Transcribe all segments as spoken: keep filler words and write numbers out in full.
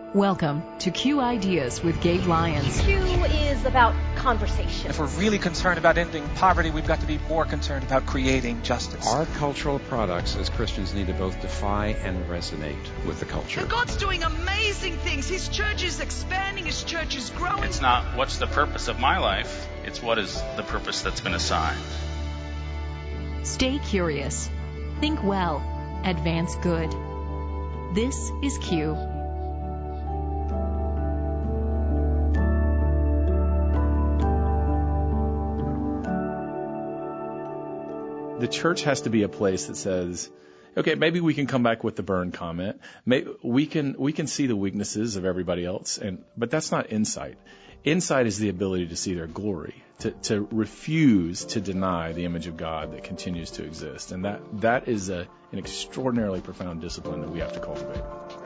Welcome to Q Ideas with Gabe Lyons. Q is about conversation. If we're really concerned about ending poverty, we've got to be more concerned about creating justice. Our cultural products as Christians need to both defy and resonate with the culture. And God's doing amazing things. His church is expanding. His church is growing. It's not what's the purpose of my life. It's what is the purpose that's been assigned. Stay curious. Think well. Advance good. This is Q. The church has to be a place that says, okay, maybe we can come back with the burn comment. Maybe we can we can see the weaknesses of everybody else, and but that's not insight. Insight is the ability to see their glory, to, to refuse to deny the image of God that continues to exist. And that that is a, an extraordinarily profound discipline that we have to cultivate.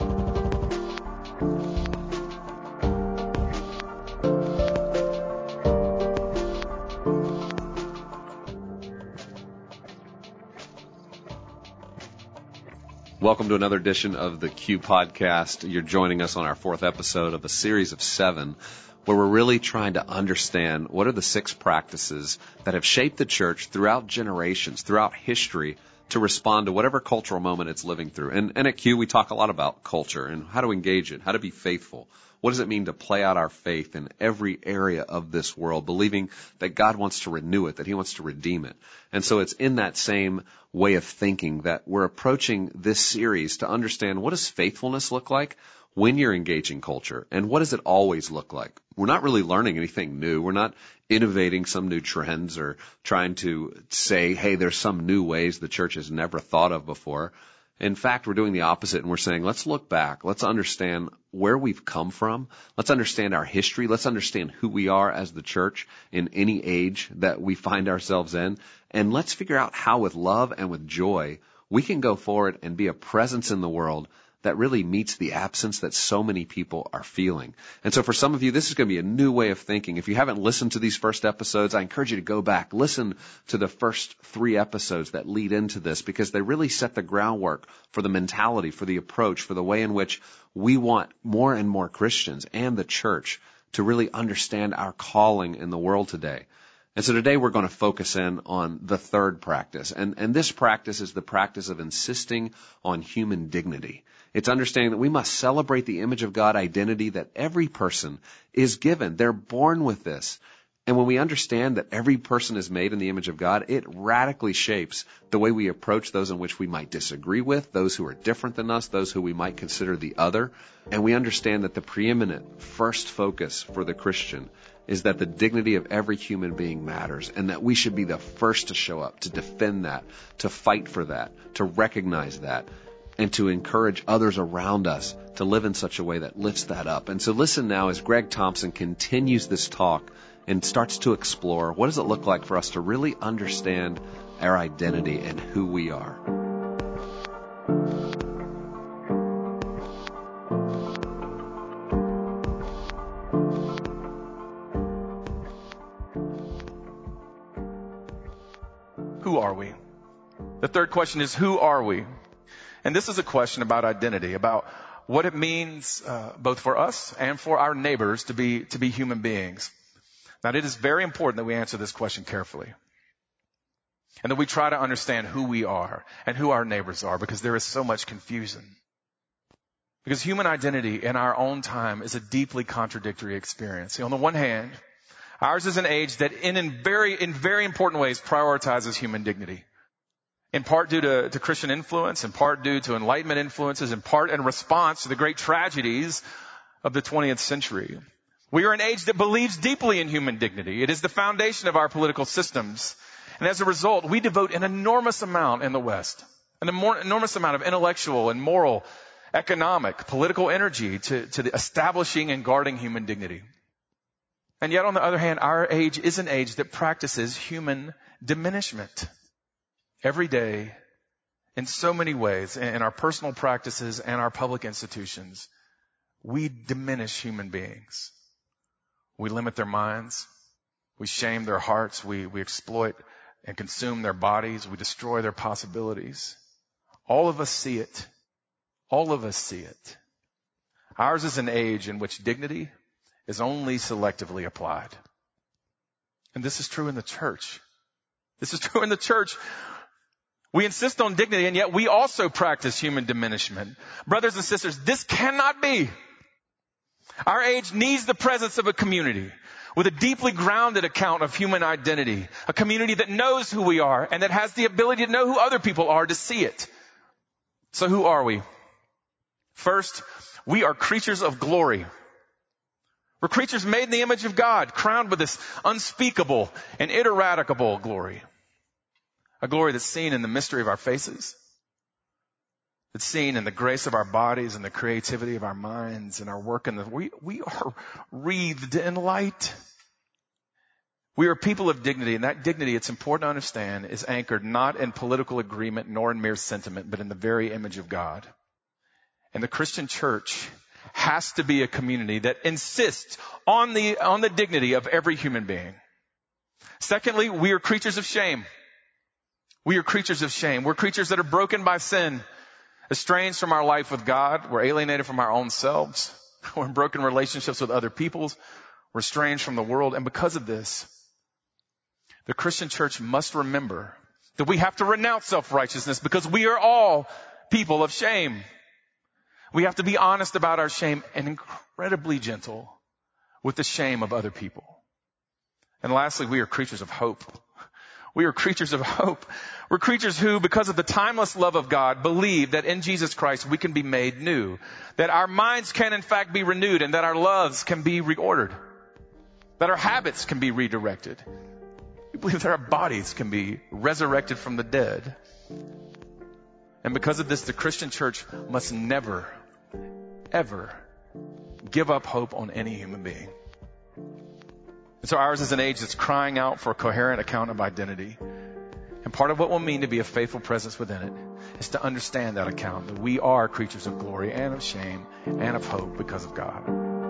Welcome to another edition of the Q Podcast. You're joining us on our fourth episode of a series of seven, where we're really trying to understand what are the six practices that have shaped the church throughout generations, throughout history, to respond to whatever cultural moment it's living through. And, and at Q, we talk a lot about culture and how to engage it, how to be faithful. What does it mean to play out our faith in every area of this world, believing that God wants to renew it, that He wants to redeem it? And so it's in that same way of thinking that we're approaching this series to understand, what does faithfulness look like when you're engaging culture, and what does it always look like? We're not really learning anything new. We're not innovating some new trends or trying to say, hey, there's some new ways the church has never thought of before. In fact, we're doing the opposite, and we're saying, let's look back. Let's understand where we've come from. Let's understand our history. Let's understand who we are as the church in any age that we find ourselves in. And let's figure out how, with love and with joy, we can go forward and be a presence in the world that really meets the absence that so many people are feeling. And so for some of you, this is going to be a new way of thinking. If you haven't listened to these first episodes, I encourage you to go back, listen to the first three episodes that lead into this, because they really set the groundwork for the mentality, for the approach, for the way in which we want more and more Christians and the church to really understand our calling in the world today. And so today we're going to focus in on the third practice. And, and this practice is the practice of insisting on human dignity. It's understanding that we must celebrate the image of God identity that every person is given. They're born with this. And when we understand that every person is made in the image of God, it radically shapes the way we approach those in which we might disagree with, those who are different than us, those who we might consider the other. And we understand that the preeminent first focus for the Christian is that the dignity of every human being matters, and that we should be the first to show up, to defend that, to fight for that, to recognize that, and to encourage others around us to live in such a way that lifts that up. And so listen now as Greg Thompson continues this talk and starts to explore, what does it look like for us to really understand our identity and who we are? Who are we? The third question is, who are we? And this is a question about identity, about what it means uh, both for us and for our neighbors to be to be human beings. Now, it is very important that we answer this question carefully, and that we try to understand who we are and who our neighbors are, because there is so much confusion. Because human identity in our own time is a deeply contradictory experience. See, on the one hand, ours is an age that in, in very in very important ways prioritizes human dignity. In part due to, to Christian influence, in part due to Enlightenment influences, in part in response to the great tragedies of the twentieth century. We are an age that believes deeply in human dignity. It is the foundation of our political systems. And as a result, we devote an enormous amount in the West, an enormous amount of intellectual and moral, economic, political energy to, to the establishing and guarding human dignity. And yet, on the other hand, our age is an age that practices human diminishment. Every day, in so many ways, in our personal practices and our public institutions, we diminish human beings. We limit their minds. We shame their hearts. We, we exploit and consume their bodies. We destroy their possibilities. All of us see it. All of us see it. Ours is an age in which dignity is only selectively applied. And this is true in the church. This is true in the church. We insist on dignity, and yet we also practice human diminishment. Brothers and sisters, this cannot be. Our age needs the presence of a community with a deeply grounded account of human identity, a community that knows who we are and that has the ability to know who other people are to see it. So who are we? First, we are creatures of glory. We're creatures made in the image of God, crowned with this unspeakable and ineradicable glory. A glory that's seen in the mystery of our faces. It's seen in the grace of our bodies and the creativity of our minds and our work. And the, we, we are wreathed in light. We are people of dignity, and that dignity, it's important to understand, is anchored not in political agreement nor in mere sentiment, but in the very image of God. And the Christian church has to be a community that insists on the, on the dignity of every human being. Secondly, we are creatures of shame. We are creatures of shame. We're creatures that are broken by sin, estranged from our life with God. We're alienated from our own selves. We're in broken relationships with other peoples. We're estranged from the world. And because of this, the Christian church must remember that we have to renounce self-righteousness because we are all people of shame. We have to be honest about our shame and incredibly gentle with the shame of other people. And lastly, we are creatures of hope. We are creatures of hope. We're creatures who, because of the timeless love of God, believe that in Jesus Christ we can be made new, that our minds can in fact be renewed, and that our loves can be reordered, that our habits can be redirected. We believe that our bodies can be resurrected from the dead. And because of this, the Christian church must never, ever give up hope on any human being. And so ours is an age that's crying out for a coherent account of identity. And part of what will mean to be a faithful presence within it is to understand that account, that we are creatures of glory and of shame and of hope because of God.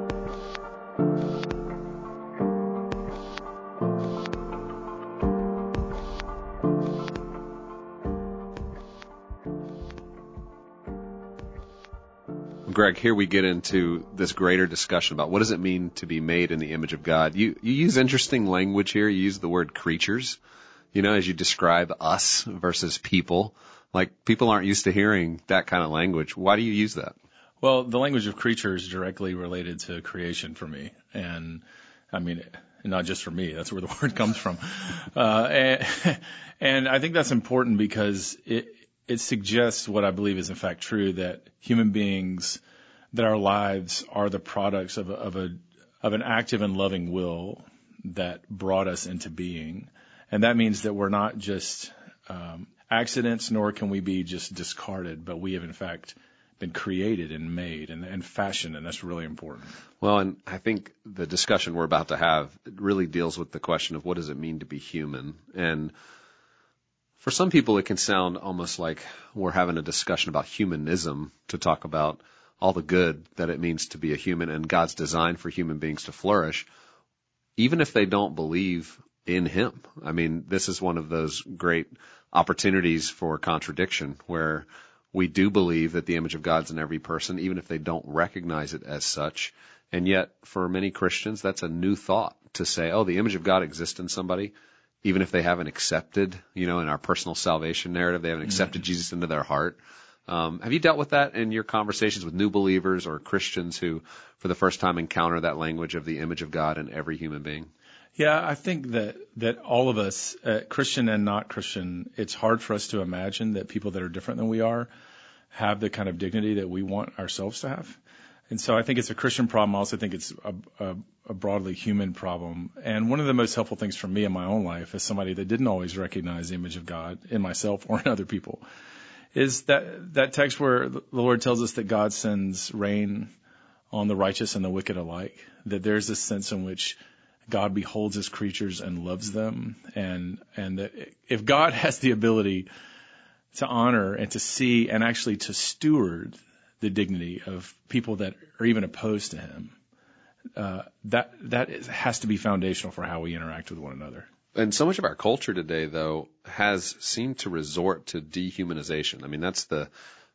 Greg, here we get into this greater discussion about what does it mean to be made in the image of God. You you use interesting language here. You use the word creatures, you know, as you describe us versus people. Like, people aren't used to hearing that kind of language. Why do you use that? Well, the language of creature is directly related to creation for me. And, I mean, not just for me. That's where the word comes from. Uh, and, and I think that's important because it it suggests what I believe is in fact true, that human beings, that our lives are the products of a, of a of an active and loving will that brought us into being. And that means that we're not just um, accidents, nor can we be just discarded, but we have in fact been created and made and, and fashioned, and that's really important. Well, and I think the discussion we're about to have really deals with the question of what does it mean to be human. And for some people, it can sound almost like we're having a discussion about humanism to talk about all the good that it means to be a human and God's design for human beings to flourish, even if they don't believe in Him. I mean, this is one of those great opportunities for contradiction where we do believe that the image of God's in every person, even if they don't recognize it as such. And yet, for many Christians, that's a new thought to say, oh, the image of God exists in somebody, even if they haven't accepted, you know, in our personal salvation narrative, they haven't accepted mm-hmm. Jesus into their heart. Um, have you dealt with that in your conversations with new believers or Christians who, for the first time, encounter that language of the image of God in every human being? Yeah, I think that, that all of us, uh, Christian and not Christian, it's hard for us to imagine that people that are different than we are have the kind of dignity that we want ourselves to have. And so I think it's a Christian problem. I also think it's a, a, a broadly human problem. And one of the most helpful things for me in my own life as somebody that didn't always recognize the image of God in myself or in other people is that, that text where the Lord tells us that God sends rain on the righteous and the wicked alike, that there's this sense in which God beholds His creatures and loves them. And, and that if God has the ability to honor and to see and actually to steward the dignity of people that are even opposed to Him, uh, that that is, has to be foundational for how we interact with one another. And so much of our culture today, though, has seemed to resort to dehumanization. I mean, that's the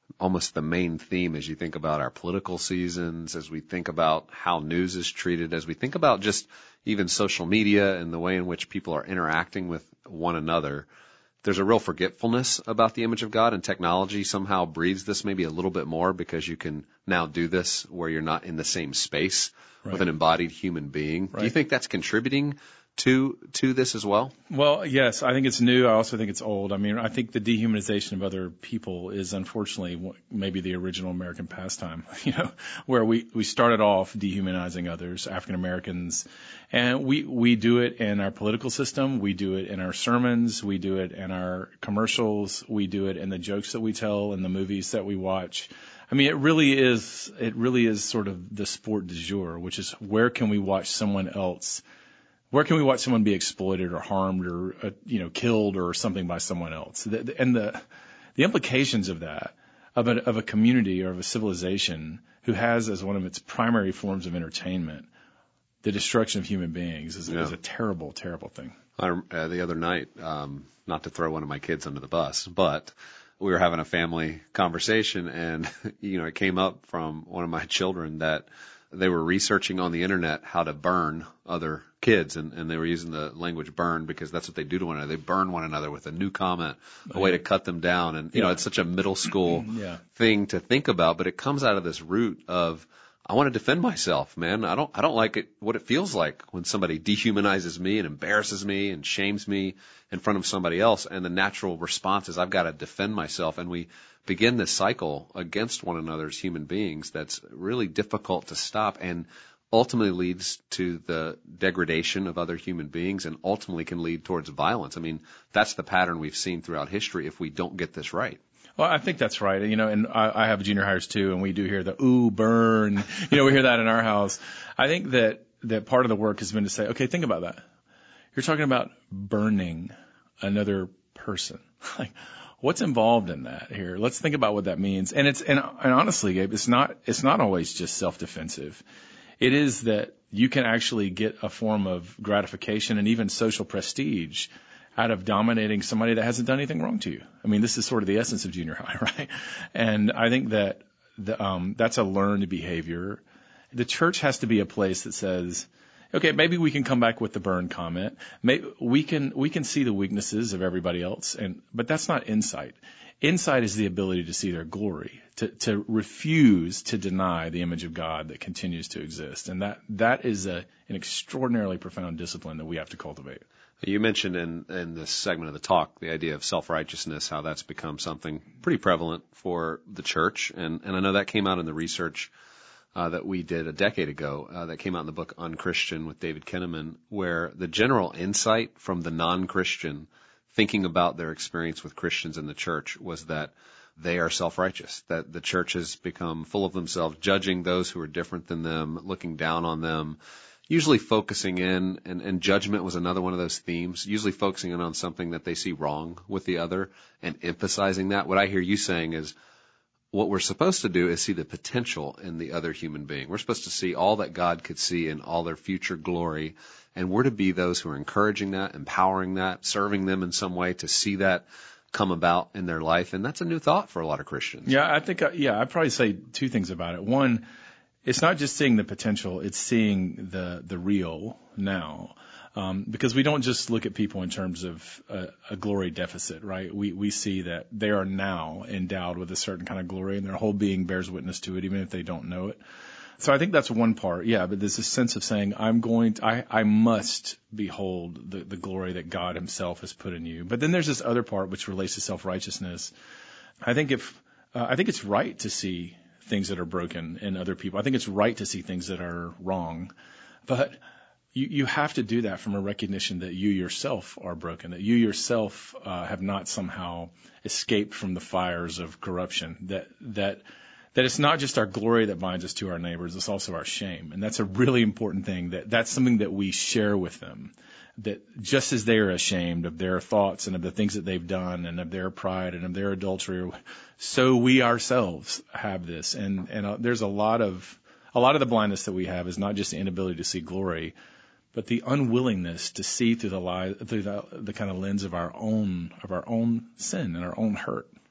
almost the main theme as you think about our political seasons, as we think about how news is treated, as we think about just even social media and the way in which people are interacting with one another. There's a real forgetfulness about the image of God, and technology somehow breeds this maybe a little bit more because you can now do this where you're not in the same space right. with an embodied human being. Right. Do you think that's contributing to to this as well? Well, yes, I think it's new. I also think it's old. I mean, I think the dehumanization of other people is unfortunately maybe the original American pastime, you know, where we, we started off dehumanizing others, African Americans, and we, we do it in our political system. We do it in our sermons. We do it in our commercials. We do it in the jokes that we tell and the movies that we watch. I mean, it really is, it really is sort of the sport du jour, which is where can we watch someone else Where can we watch someone be exploited or harmed or, uh, you know, killed or something by someone else? The, the, and the the implications of that, of a, of a community or of a civilization who has as one of its primary forms of entertainment the destruction of human beings is, yeah. is a terrible, terrible thing. I, uh, the other night, um, not to throw one of my kids under the bus, but we were having a family conversation, and you know, it came up from one of my children that they were researching on the internet how to burn other kids, and, and they were using the language burn because that's what they do to one another. They burn one another with a new comment, a way to cut them down. And, you yeah. know, it's such a middle school yeah. thing to think about, but it comes out of this root of, I want to defend myself, man. I don't, I don't like it, what it feels like when somebody dehumanizes me and embarrasses me and shames me in front of somebody else. And the natural response is I've got to defend myself. And we begin this cycle against one another as human beings that's really difficult to stop and ultimately leads to the degradation of other human beings and ultimately can lead towards violence. I mean, that's the pattern we've seen throughout history if we don't get this right. Well, I think that's right. You know, and I, I have junior hires too, and we do hear the ooh, burn. You know, we hear that in our house. I think that, that part of the work has been to say, okay, think about that. You're talking about burning another person. Like, what's involved in that here? Let's think about what that means. And it's, and, and honestly, Gabe, it's not, it's not always just self-defensive. It is that you can actually get a form of gratification and even social prestige out of dominating somebody that hasn't done anything wrong to you. I mean, this is sort of the essence of junior high, right? And I think that the, um, that's a learned behavior. The church has to be a place that says, okay, maybe we can come back with the burn comment. Maybe we can, we can see the weaknesses of everybody else, and, but that's not insight. Insight is the ability to see their glory, to, to refuse to deny the image of God that continues to exist. And that, that is a, an extraordinarily profound discipline that we have to cultivate. You mentioned in, in this segment of the talk the idea of self-righteousness, how that's become something pretty prevalent for the church. And, and I know that came out in the research uh, that we did a decade ago uh, that came out in the book Unchristian with David Kinnaman, where the general insight from the non-Christian thinking about their experience with Christians in the church was that they are self-righteous, that the church has become full of themselves, judging those who are different than them, looking down on them, usually focusing in, and, and judgment was another one of those themes, usually focusing in on something that they see wrong with the other and emphasizing that. What I hear you saying is what we're supposed to do is see the potential in the other human being. We're supposed to see all that God could see in all their future glory, and we're to be those who are encouraging that, empowering that, serving them in some way to see that come about in their life. And that's a new thought for a lot of Christians. Yeah, I think, yeah, I'd probably say two things about it. One, it's not just seeing the potential, it's seeing the, the real now. Um, because we don't just look at people in terms of a, a glory deficit, right? We, we see that they are now endowed with a certain kind of glory and their whole being bears witness to it, even if they don't know it. So I think that's one part. Yeah, but there's this sense of saying, I'm going to, I, I must behold the, the glory that God himself has put in you. But then there's this other part which relates to self-righteousness. I think if, uh, I think it's right to see things that are broken in other people. I think it's right to see things that are wrong, but you, you have to do that from a recognition that you yourself are broken, that you yourself uh, have not somehow escaped from the fires of corruption, that, that, that it's not just our glory that binds us to our neighbors, it's also our shame. And that's a really important thing, that that's something that we share with them. That just as they are ashamed of their thoughts and of the things that they've done and of their pride and of their adultery, so we ourselves have this. And, and uh, there's a lot of, a lot of the blindness that we have is not just the inability to see glory, but the unwillingness to see through the lie, through the, the kind of lens of our own, of our own sin and our own hurt.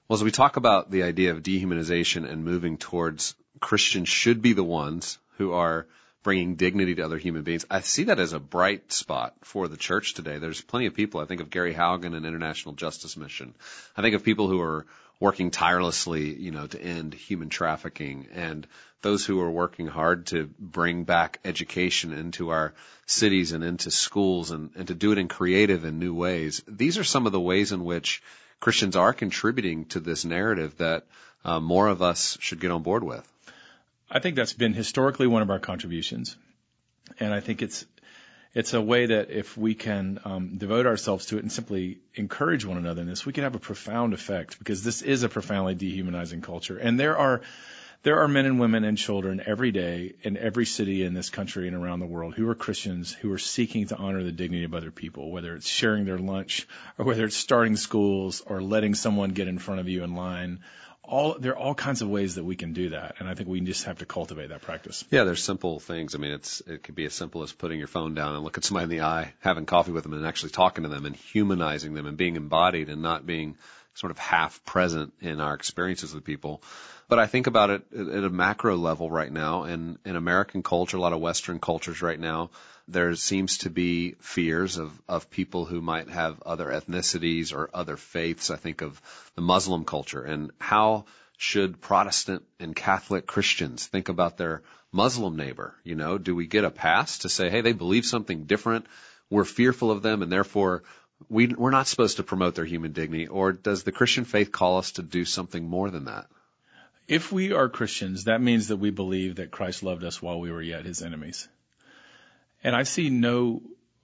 Well, as we talk about the idea of dehumanization and moving towards Christians should be the ones who are bringing dignity to other human beings, I see that as a bright spot for the church today. There's plenty of people. I think of Gary Haugen and International Justice Mission. I think of people who are working tirelessly, you know, to end human trafficking, and those who are working hard to bring back education into our cities and into schools and, and to do it in creative and new ways. These are some of the ways in which Christians are contributing to this narrative that uh, more of us should get on board with. I think that's been historically one of our contributions, and I think it's it's a way that if we can um, devote ourselves to it and simply encourage one another in this, we can have a profound effect, because this is a profoundly dehumanizing culture, and there are there are men and women and children every day in every city in this country and around the world who are Christians, who are seeking to honor the dignity of other people, whether it's sharing their lunch or whether it's starting schools or letting someone get in front of you in line. All, there are all kinds of ways that we can do that, and I think we just have to cultivate that practice. Yeah, there's simple things. I mean, it's it could be as simple as putting your phone down and look at somebody in the eye, having coffee with them, and actually talking to them and humanizing them and being embodied and not being sort of half present in our experiences with people. But I think about it at a macro level right now, and in American culture, a lot of Western cultures right now, there seems to be fears of, of people who might have other ethnicities or other faiths. I think of the Muslim culture, and how should Protestant and Catholic Christians think about their Muslim neighbor? You know, do we get a pass to say, hey, they believe something different, we're fearful of them, and therefore we, we're not supposed to promote their human dignity? Or does the Christian faith call us to do something more than that? If we are Christians, that means that we believe that Christ loved us while we were yet his enemies. And I see no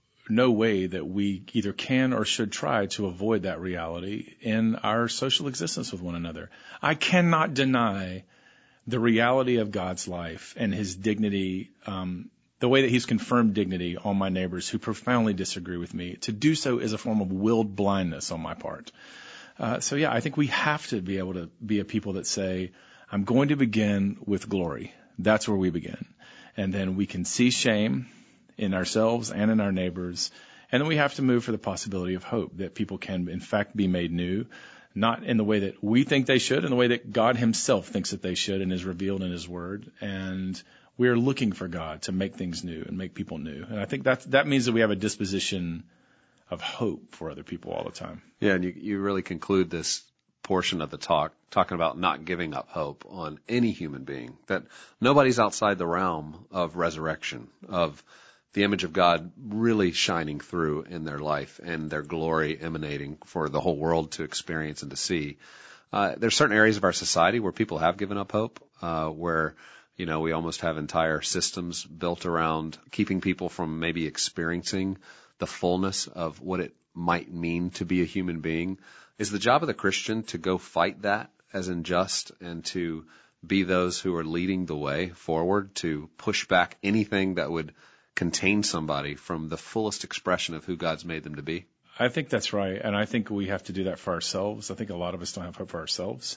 no way that we either can or should try to avoid that reality in our social existence with one another. I cannot deny the reality of God's life and his dignity, um, the way that he's confirmed dignity on my neighbors who profoundly disagree with me. To do so is a form of willed blindness on my part. Uh, so, yeah, I think we have to be able to be a people that say, I'm going to begin with glory. That's where we begin. And then we can see shame in ourselves and in our neighbors. And then we have to move for the possibility of hope, that people can, in fact, be made new, not in the way that we think they should, in the way that God himself thinks that they should and is revealed in his word. And we are looking for God to make things new and make people new. And I think that that means that we have a disposition of hope for other people all the time. Yeah, and you, you really conclude this portion of the talk talking about not giving up hope on any human being, that nobody's outside the realm of resurrection, of the image of God really shining through in their life and their glory emanating for the whole world to experience and to see. Uh, there's certain areas of our society where people have given up hope, uh, where, you know, we almost have entire systems built around keeping people from maybe experiencing the fullness of what it might mean to be a human being. Is the job of the Christian to go fight that as unjust and to be those who are leading the way forward, to push back anything that would contain somebody from the fullest expression of who God's made them to be? I think that's right. And I think we have to do that for ourselves. I think a lot of us don't have hope for ourselves.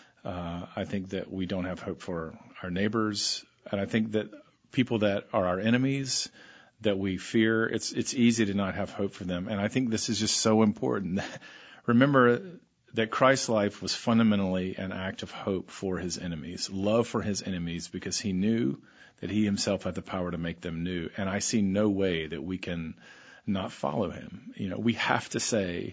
Uh, I think that we don't have hope for our neighbors. And I think that people that are our enemies, that we fear, it's, it's easy to not have hope for them. And I think this is just so important. Remember that Christ's life was fundamentally an act of hope for his enemies, love for his enemies, because he knew that he himself had the power to make them new. And I see no way that we can not follow him. You know, we have to say,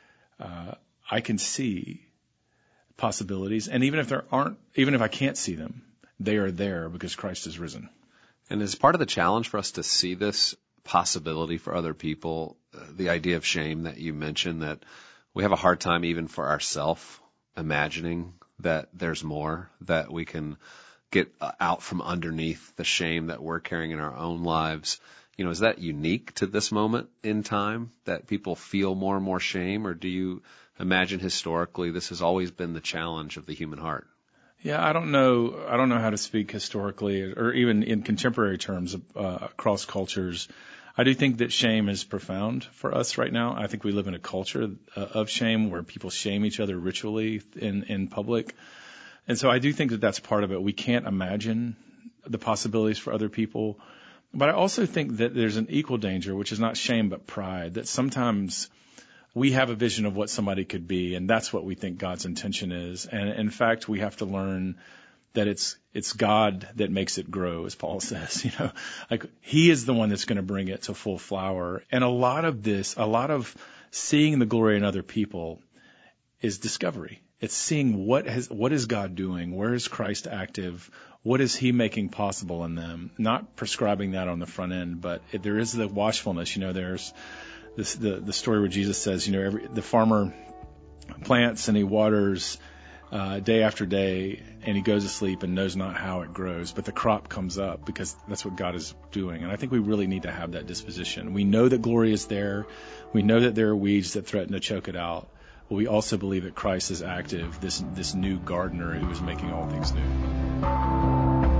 uh, I can see possibilities. And even if there aren't, even if I can't see them, they are there because Christ is risen. And as part of the challenge for us to see this possibility for other people, uh, the idea of shame that you mentioned, that we have a hard time even for ourselves imagining that there's more, that we can get out from underneath the shame that we're carrying in our own lives. You know, is that unique to this moment in time, that people feel more and more shame? Or do you imagine historically this has always been the challenge of the human heart? Yeah, I don't know. I don't know how to speak historically or even in contemporary terms uh, across cultures. I do think that shame is profound for us right now. I think we live in a culture uh, of shame where people shame each other ritually in, in public. And so I do think that that's part of it. We can't imagine the possibilities for other people. But I also think that there's an equal danger, which is not shame but pride, that sometimes we have a vision of what somebody could be, and that's what we think God's intention is. And in fact, we have to learn that it's it's God that makes it grow, as Paul says. You know, like He is the one that's going to bring it to full flower. And a lot of this, a lot of seeing the glory in other people is discovery. It's seeing what has what is God doing, where is Christ active, what is He making possible in them. Not prescribing that on the front end, but it, there is the watchfulness. You know, there's this the the story where Jesus says, you know, every the farmer plants and he waters uh, day after day, and he goes to sleep and knows not how it grows, but the crop comes up because that's what God is doing. And I think we really need to have that disposition. We know that glory is there. We know that there are weeds that threaten to choke it out. But we also believe that Christ is active, this this new gardener who is making all things new.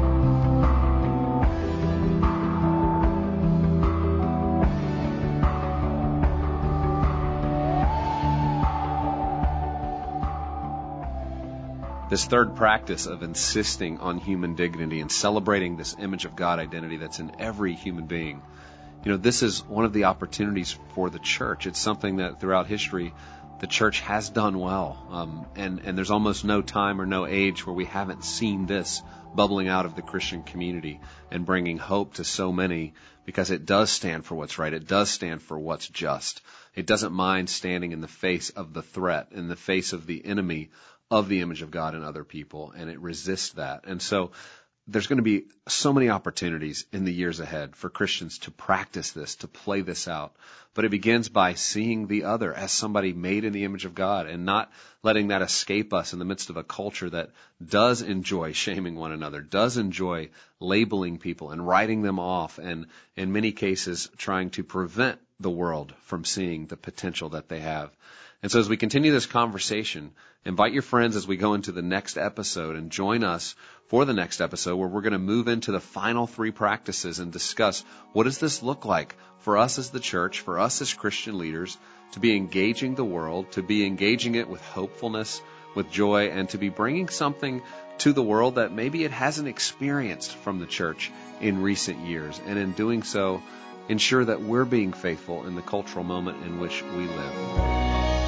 This third practice of insisting on human dignity and celebrating this image of God identity that's in every human being, you know, this is one of the opportunities for the church. It's something that throughout history the church has done well. Um, and, and there's almost no time or no age where we haven't seen this bubbling out of the Christian community and bringing hope to so many, because it does stand for what's right. It does stand for what's just. It doesn't mind standing in the face of the threat, in the face of the enemy of the image of God in other people, and it resists that. And so there's going to be so many opportunities in the years ahead for Christians to practice this, to play this out. But it begins by seeing the other as somebody made in the image of God and not letting that escape us in the midst of a culture that does enjoy shaming one another, does enjoy labeling people and writing them off, and in many cases trying to prevent the world from seeing the potential that they have. And so as we continue this conversation, invite your friends as we go into the next episode and join us for the next episode where we're going to move into the final three practices and discuss what does this look like for us as the church, for us as Christian leaders, to be engaging the world, to be engaging it with hopefulness, with joy, and to be bringing something to the world that maybe it hasn't experienced from the church in recent years. And in doing so, ensure that we're being faithful in the cultural moment in which we live.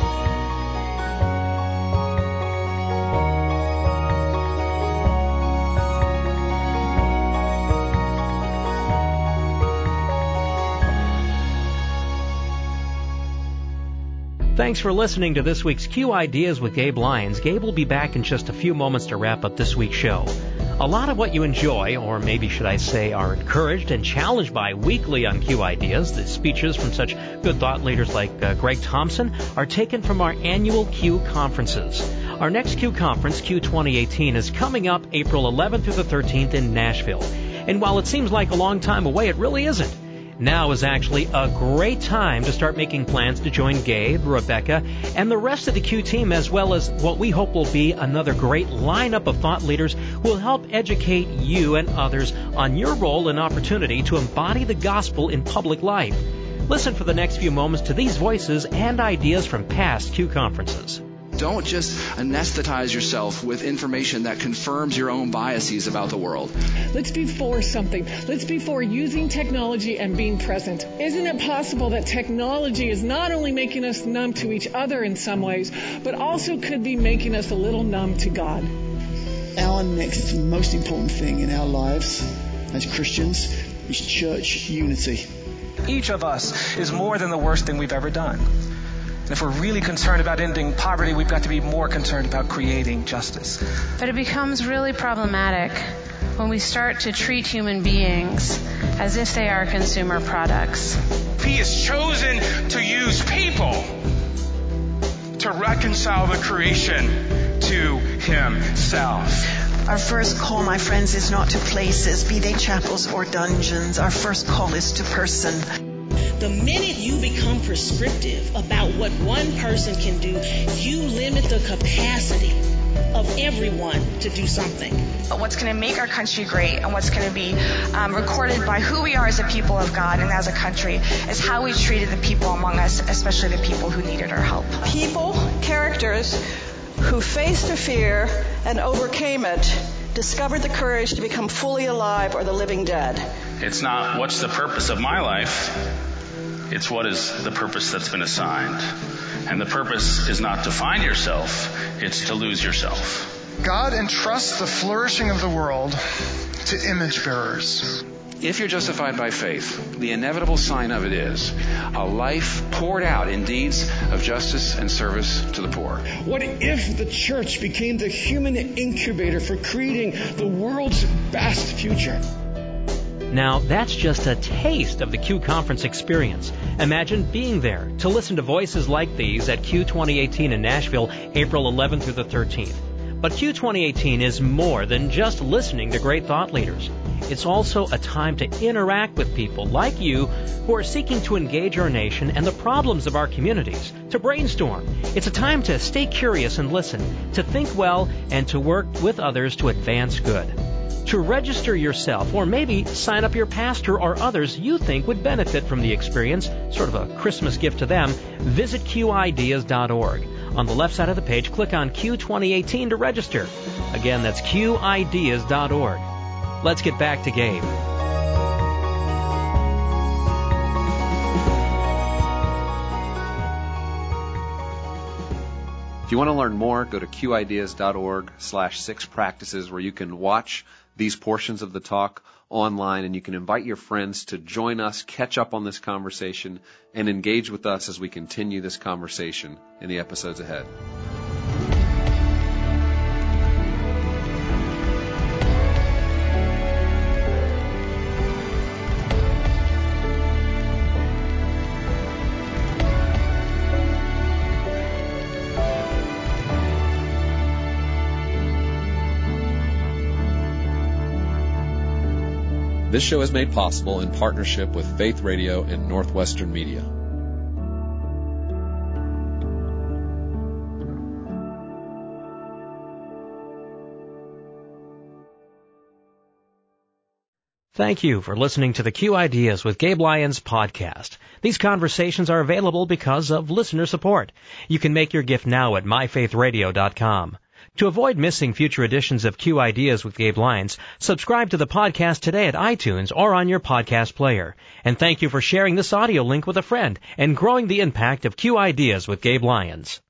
Thanks for listening to this week's Q Ideas with Gabe Lyons. Gabe will be back in just a few moments to wrap up this week's show. A lot of what you enjoy, or maybe should I say are encouraged and challenged by weekly on Q Ideas, the speeches from such good thought leaders like uh, Greg Thompson, are taken from our annual Q conferences. Our next Q conference, Q twenty eighteen, is coming up April eleventh through the thirteenth in Nashville. And while it seems like a long time away, it really isn't. Now is actually a great time to start making plans to join Gabe, Rebecca, and the rest of the Q team, as well as what we hope will be another great lineup of thought leaders who will help educate you and others on your role and opportunity to embody the gospel in public life. Listen for the next few moments to these voices and ideas from past Q conferences. Don't just anesthetize yourself with information that confirms your own biases about the world. Let's be for something. Let's be for using technology and being present. Isn't it possible that technology is not only making us numb to each other in some ways, but also could be making us a little numb to God? Our next most important thing in our lives as Christians is church unity. Each of us is more than the worst thing we've ever done. And if we're really concerned about ending poverty, we've got to be more concerned about creating justice. But it becomes really problematic when we start to treat human beings as if they are consumer products. He has chosen to use people to reconcile the creation to himself. Our first call, my friends, is not to places, be they chapels or dungeons. Our first call is to person. The minute you become prescriptive about what one person can do, you limit the capacity of everyone to do something. What's going to make our country great and what's going to be um, recorded by who we are as a people of God and as a country is how we treated the people among us, especially the people who needed our help. People, characters who faced the fear and overcame it, discovered the courage to become fully alive or the living dead. It's not what's the purpose of my life. It's what is the purpose that's been assigned. And the purpose is not to find yourself, it's to lose yourself. God entrusts the flourishing of the world to image bearers. If you're justified by faith, the inevitable sign of it is a life poured out in deeds of justice and service to the poor. What if the church became the human incubator for creating the world's best future? Now, that's just a taste of the Q Conference experience. Imagine being there to listen to voices like these at Q twenty eighteen in Nashville, April eleventh through the thirteenth. But Q twenty eighteen is more than just listening to great thought leaders. It's also a time to interact with people like you who are seeking to engage our nation and the problems of our communities, to brainstorm. It's a time to stay curious and listen, to think well, and to work with others to advance good. To register yourself, or maybe sign up your pastor or others you think would benefit from the experience, sort of a Christmas gift to them, visit Q ideas dot org. On the left side of the page, click on Q twenty eighteen to register. Again, that's Q ideas dot org. Let's get back to Gabe. If you want to learn more, go to Q ideas dot org slash six practices where you can watch these portions of the talk online, and you can invite your friends to join us, catch up on this conversation, and engage with us as we continue this conversation in the episodes ahead. This show is made possible in partnership with Faith Radio and Northwestern Media. Thank you for listening to the Q Ideas with Gabe Lyons podcast. These conversations are available because of listener support. You can make your gift now at my faith radio dot com. To avoid missing future editions of Q Ideas with Gabe Lyons, subscribe to the podcast today at iTunes or on your podcast player. And thank you for sharing this audio link with a friend and growing the impact of Q Ideas with Gabe Lyons.